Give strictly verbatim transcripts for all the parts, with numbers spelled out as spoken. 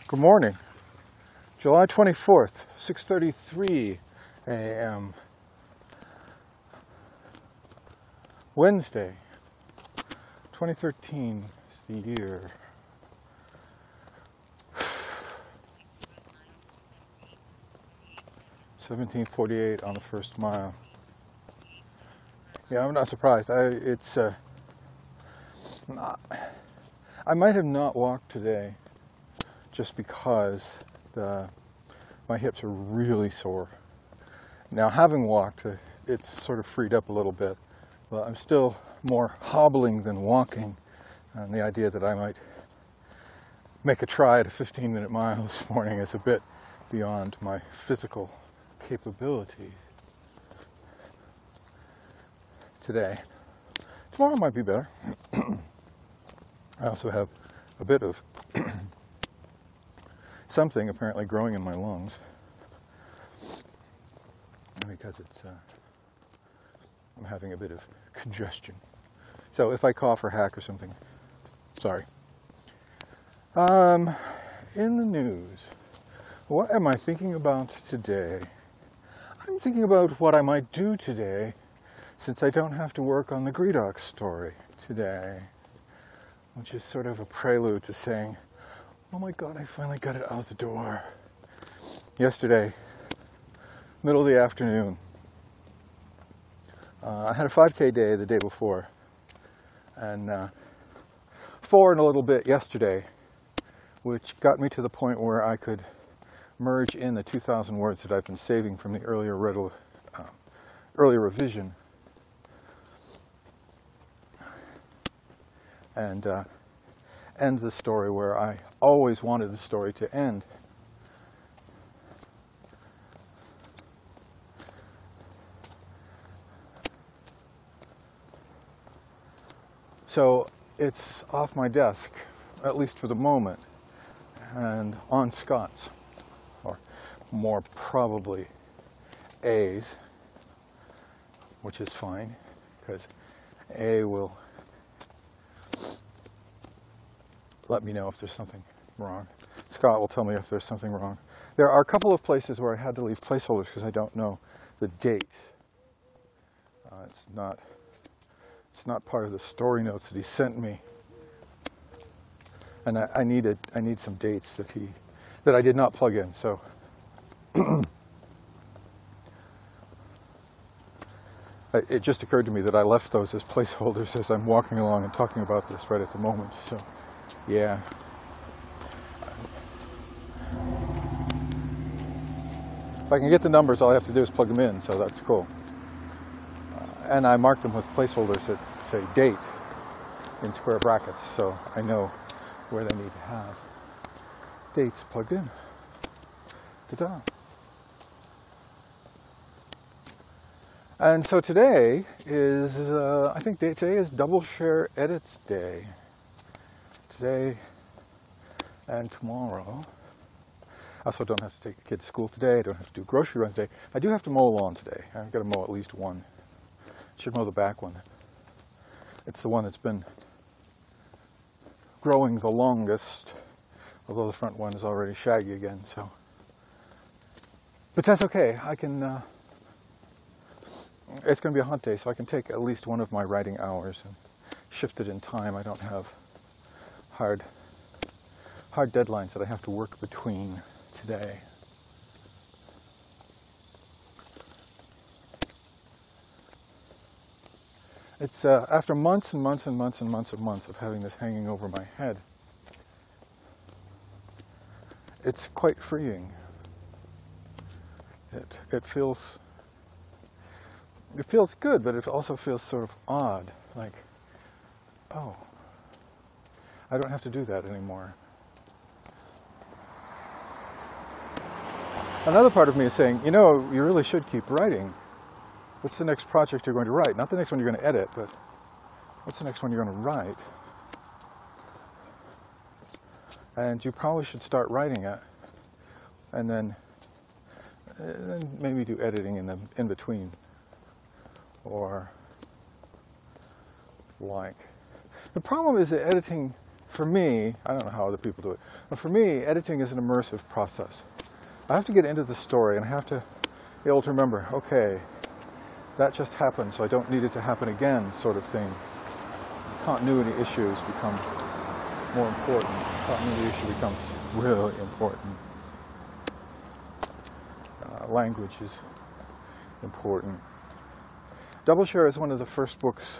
Good morning, July twenty-fourth, six thirty-three a m Wednesday, twenty thirteen is the year. seventeen forty-eight on the first mile. Yeah, I'm not surprised. I it's uh, not, I might have not walked today just because the my hips are really sore. Now, having walked, uh, it's sort of freed up a little bit, but I'm still more hobbling than walking, and the idea that I might make a try at a fifteen minute mile this morning is a bit beyond my physical capabilities today. Tomorrow might be better. I also have a bit of something apparently growing in my lungs because it's uh, I'm having a bit of congestion. So if I cough or hack or something, sorry. Um, in the news, what am I thinking about today? I'm thinking about what I might do today since I don't have to work on the Greedock story today, which is sort of a prelude to saying, oh my God, I finally got it out the door. Yesterday, middle of the afternoon, uh, I had a five K day the day before, and uh, four and a little bit yesterday, which got me to the point where I could merge in the two thousand words that I've been saving from the earlier, riddle, uh, earlier revision. And uh, end the story where I always wanted the story to end. So it's off my desk, at least for the moment, and on Scott's, or more probably A's, which is fine, because A will let me know if there's something wrong. Scott will tell me if there's something wrong. There are a couple of places where I had to leave placeholders because I don't know the date. Uh, it's not it's not part of the story notes that he sent me, and I, I needed I need some dates that he that I did not plug in. So it just occurred to me that I left those as placeholders as I'm walking along and talking about this right at the moment. So. Yeah. If I can get the numbers, all I have to do is plug them in, so that's cool. Uh, and I marked them with placeholders that say date in square brackets, so I know where they need to have dates plugged in. Ta-da. And so today is, uh, I think today is Double Share Edits Day. Today and tomorrow. I also don't have to take the kid to school today. I don't have to do grocery runs today. I do have to mow a lawn today. I've got to mow at least one. I should mow the back one. It's the one that's been growing the longest, although the front one is already shaggy again. So, but that's okay. I can. Uh, it's going to be a hot day, so I can take at least one of my writing hours and shift it in time. I don't have hard, hard deadlines that I have to work between today. It's uh, after months and months and months and months and months of having this hanging over my head, it's quite freeing. It it feels it feels good, but it also feels sort of odd, like, oh, I don't have to do that anymore. Another part of me is saying, you know, you really should keep writing. What's the next project you're going to write? Not the next one you're going to edit, but what's the next one you're going to write? And you probably should start writing it, and then, and then maybe do editing in the in between, or like. The problem is that editing for me, I don't know how other people do it, but for me, editing is an immersive process. I have to get into the story and I have to be able to remember, okay, that just happened, so I don't need it to happen again, sort of thing. Continuity issues become more important. Continuity issue becomes really important. Uh, language is important. Double Share is one of the first books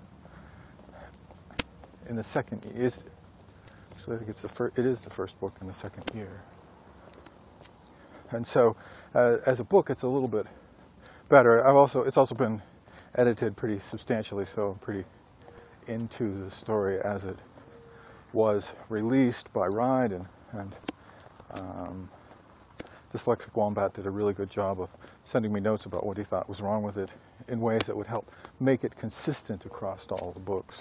in the second year. So I think it's the first, it is the first book in the second year. And so, uh, as a book, it's a little bit better. I've also, it's also been edited pretty substantially, so I'm pretty into the story as it was released by Ride, and, and um, Dyslexic Wombat did a really good job of sending me notes about what he thought was wrong with it in ways that would help make it consistent across all the books.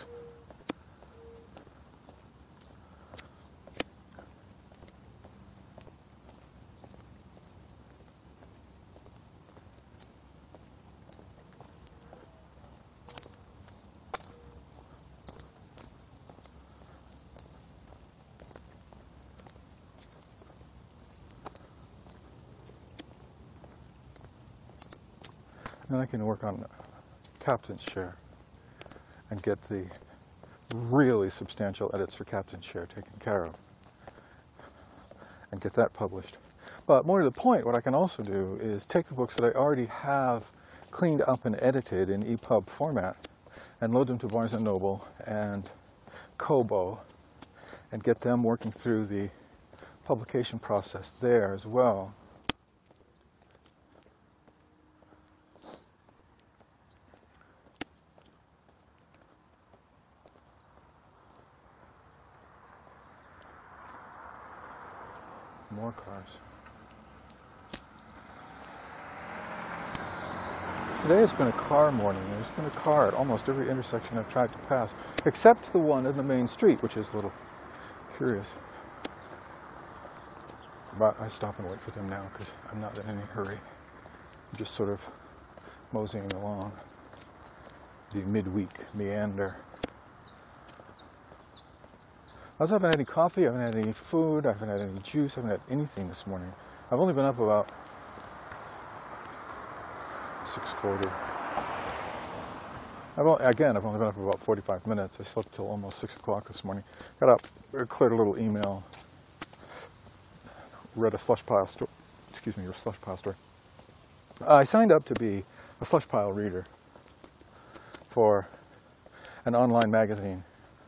And I can work on Captain's Share and get the really substantial edits for Captain's Share taken care of and get that published. But more to the point, what I can also do is take the books that I already have cleaned up and edited in E P U B format and load them to Barnes and Noble and Kobo and get them working through the publication process there as well. More cars. Today has been a car morning. There's been a car at almost every intersection I've tried to pass, except the one in the main street, which is a little curious. But I stop and wait for them now because I'm not in any hurry. I'm just sort of moseying along the midweek meander. I also haven't had any coffee, I haven't had any food, I haven't had any juice, I haven't had anything this morning. I've only been up about six forty. I've only, again, I've only been up about forty-five minutes. I slept till almost six o'clock this morning. Got up, cleared a little email, read a slush pile story, excuse me, a slush pile story. I signed up to be a slush pile reader for an online magazine.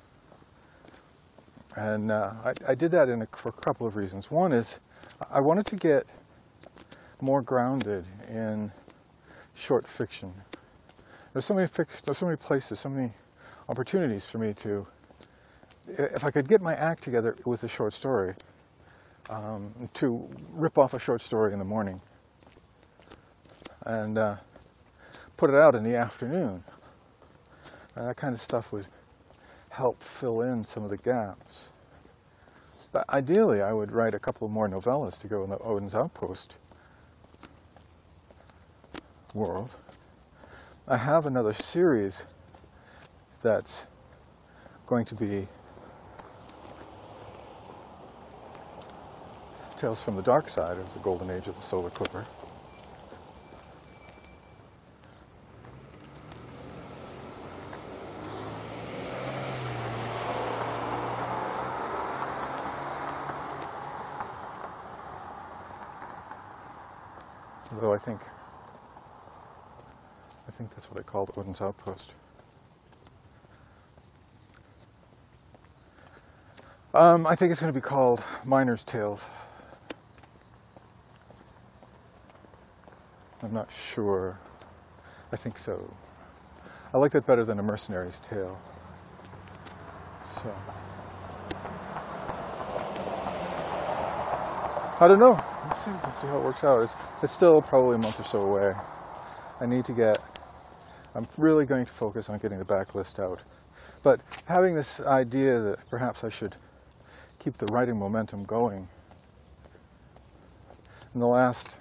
And uh, I, I did that in a, for a couple of reasons. One is I wanted to get more grounded in short fiction. There's so many fic- there's so many places, so many opportunities for me to, if I could get my act together with a short story, um, to rip off a short story in the morning and uh, put it out in the afternoon. And that kind of stuff would help fill in some of the gaps. But ideally, I would write a couple of more novellas to go in the Odin's Outpost world. I have another series that's going to be Tales from the Dark Side of the Golden Age of the Solar Clipper. Although I think, I think that's what I called Odin's Outpost. Um, I think it's going to be called Miner's Tales. I'm not sure. I think so. I like it better than A Mercenary's Tale. So, I don't know. Let's see. Let's see how it works out. It's, it's still probably a month or so away. I need to get, I'm really going to focus on getting the backlist out. But having this idea that perhaps I should keep the writing momentum going. In the last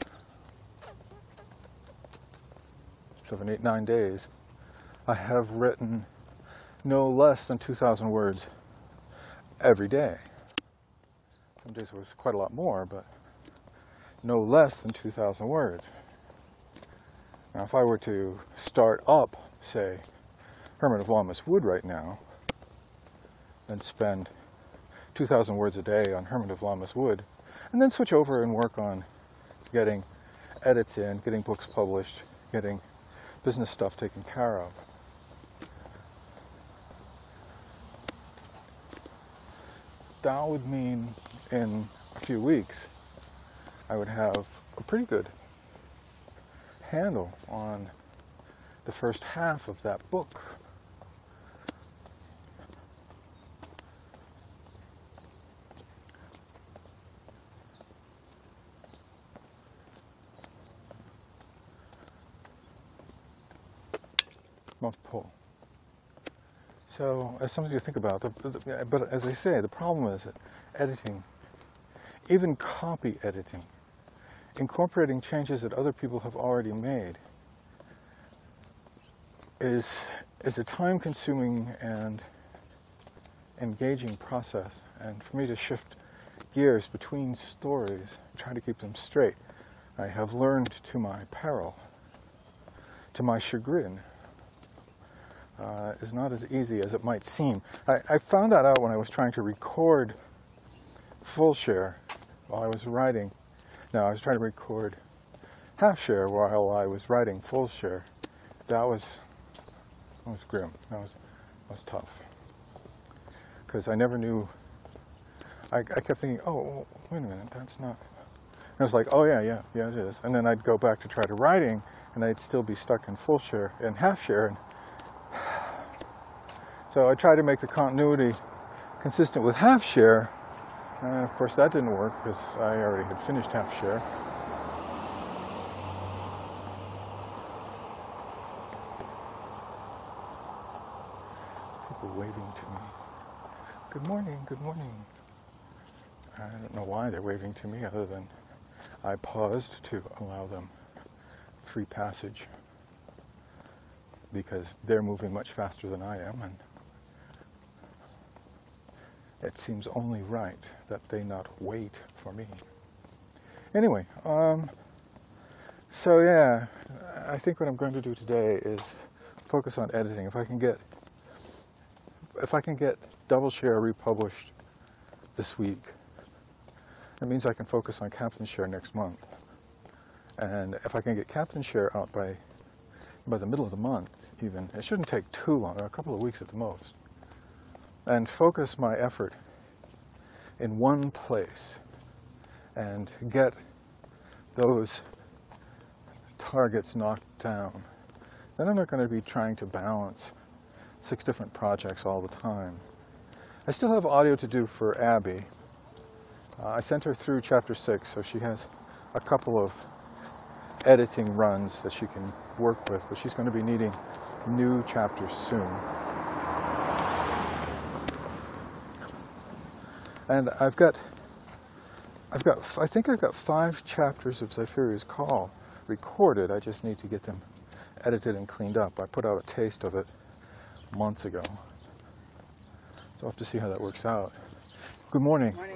seven, eight, nine days, I have written no less than two thousand words every day. Some days it was quite a lot more, but no less than two thousand words. Now, if I were to start up, say, Hermit of Lammas Wood right now, and spend two thousand words a day on Hermit of Lammas Wood, and then switch over and work on getting edits in, getting books published, getting business stuff taken care of. That would mean in a few weeks I would have a pretty good handle on the first half of that book. Multiple. So, as something to think about, the, the, but as I say, the problem is that editing, even copy editing, incorporating changes that other people have already made, is, is a time-consuming and engaging process. And for me to shift gears between stories, try to keep them straight, I have learned to my peril, to my chagrin, Uh, is not as easy as it might seem. I, I found that out when I was trying to record full share while I was writing. No, I was trying to record half share while I was writing full share. That was that was grim. That was that was tough because I never knew. I, I kept thinking, oh, wait a minute, that's not. And I was like, oh yeah, yeah, yeah, it is. And then I'd go back to try to writing, and I'd still be stuck in full share and half share. And so I tried to make the continuity consistent with half share, and of course that didn't work because I already had finished half share. People waving to me. Good morning, good morning. I don't know why they're waving to me other than I paused to allow them free passage because they're moving much faster than I am, and it seems only right that they not wait for me. Anyway, um, so yeah, I think what I'm going to do today is focus on editing. If I can get, if I can get Double Share republished this week, it means I can focus on Captain Share next month. And if I can get Captain Share out by by the middle of the month, even, it shouldn't take too long, a couple of weeks at the most, and focus my effort in one place and get those targets knocked down. Then I'm not going to be trying to balance six different projects all the time. I still have audio to do for Abby. Uh, I sent her through chapter six, so she has a couple of editing runs that she can work with, but she's going to be needing new chapters soon. And I've got, I've got, I think I've got five chapters of Zypheria's Call recorded. I just need to get them edited and cleaned up. I put out a taste of it months ago. So I'll have to see how that works out. Good morning. Good morning.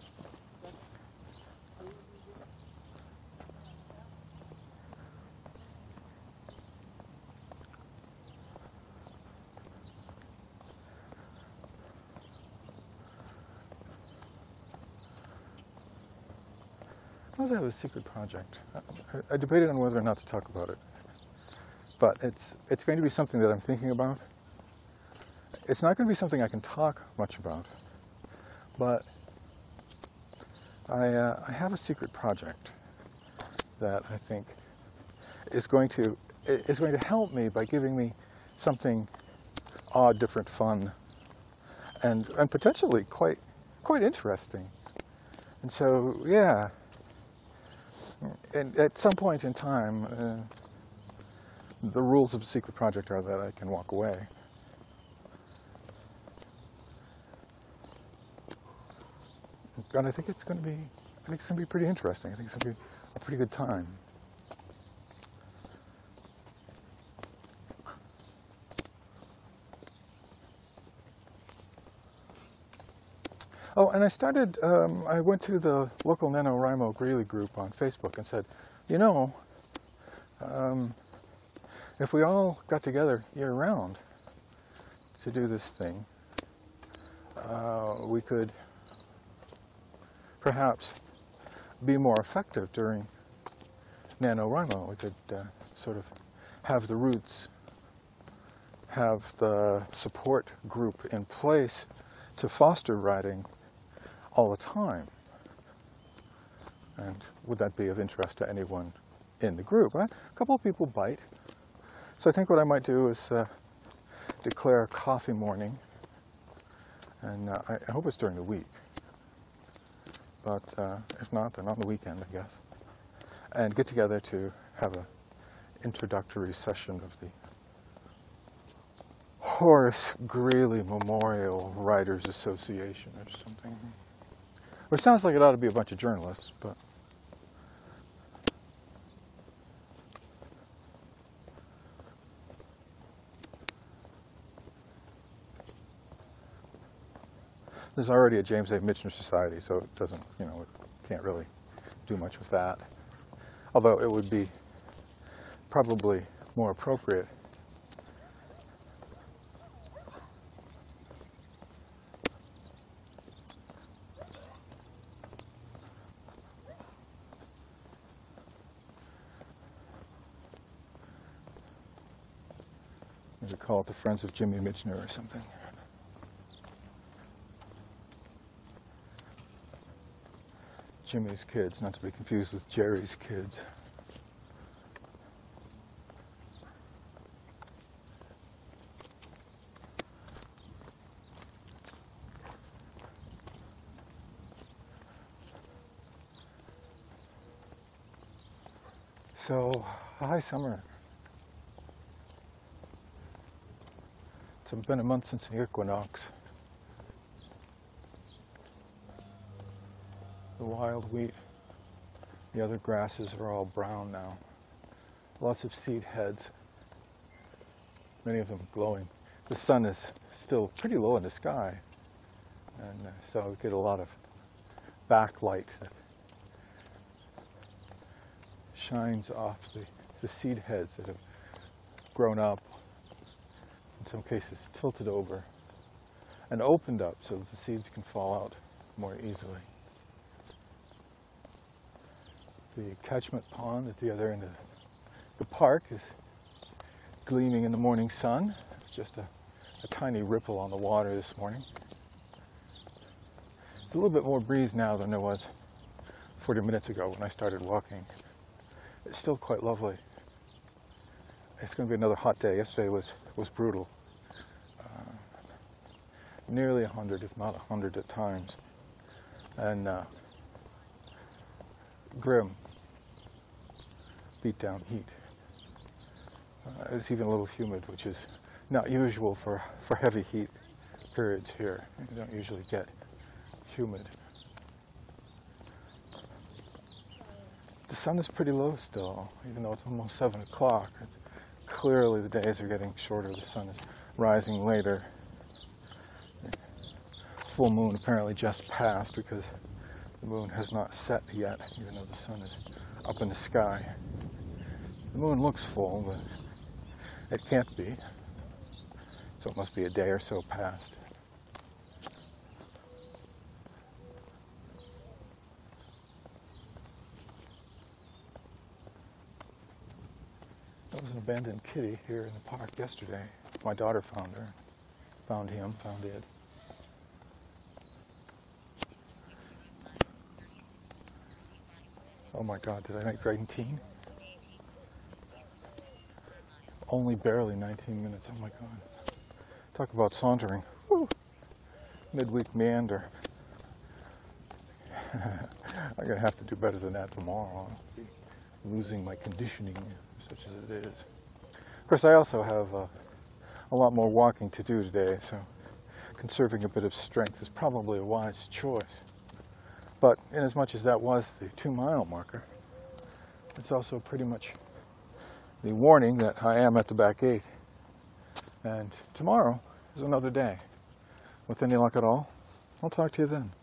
I was have a secret project. I, I debated on whether or not to talk about it, but it's it's going to be something that I'm thinking about. It's not going to be something I can talk much about, but I uh, I have a secret project that I think is going to is going to help me by giving me something odd, different, fun, and and potentially quite quite interesting. And so yeah. And at some point in time, uh, the rules of a secret project are that I can walk away. And I think it's going to be, I think it's going to be pretty interesting. I think it's going to be a pretty good time. Oh, and I started, um, I went to the local NaNoWriMo Greeley group on Facebook and said, you know, um, if we all got together year-round to do this thing, uh, we could perhaps be more effective during NaNoWriMo. We could uh, sort of have the roots, have the support group in place to foster writing all the time. And would that be of interest to anyone in the group? A couple of people bite. So I think what I might do is uh, declare a coffee morning, and uh, I hope it's during the week. But uh, if not, then on the weekend, I guess. And get together to have an introductory session of the Horace Greeley Memorial Writers Association or something. Well, it sounds like it ought to be a bunch of journalists, but there's already a James A. Michener Society, so it doesn't, you know, it can't really do much with that. Although it would be probably more appropriate maybe call it the Friends of Jimmy Michener or something. Jimmy's Kids, not to be confused with Jerry's Kids. So, hi summer. It's been a month since the equinox. The wild wheat, the other grasses are all brown now. Lots of seed heads, many of them glowing. The sun is still pretty low in the sky, and uh, so we get a lot of backlight that shines off the, the seed heads that have grown up, in some cases tilted over, and opened up so that the seeds can fall out more easily. The catchment pond at the other end of the park is gleaming in the morning sun. It's just a, a tiny ripple on the water this morning. There's a little bit more breeze now than there was forty minutes ago when I started walking. It's still quite lovely. It's going to be another hot day. Yesterday was, was brutal. Uh, nearly a hundred, if not a hundred at times. And uh, grim. Beat down heat. Uh, it's even a little humid, which is not usual for, for heavy heat periods here. You don't usually get humid. The sun is pretty low still, even though it's almost seven o'clock. It's clearly the days are getting shorter. The sun is rising later. The full moon apparently just passed because the moon has not set yet, even though the sun is up in the sky. The moon looks full, but it can't be. So it must be a day or so past. There was an abandoned kitty here in the park yesterday. My daughter found her. Found him, found it. Oh my God, did I make nineteen? Only barely nineteen minutes, oh my God. Talk about sauntering. Woo. Midweek meander. I'm going to have to do better than that tomorrow. I'll be losing my conditioning, such as it is. Of course, I also have uh, a lot more walking to do today, so conserving a bit of strength is probably a wise choice. But inasmuch as that was the two-mile marker, it's also pretty much the warning that I am at the back gate. And tomorrow is another day. With any luck at all, I'll talk to you then.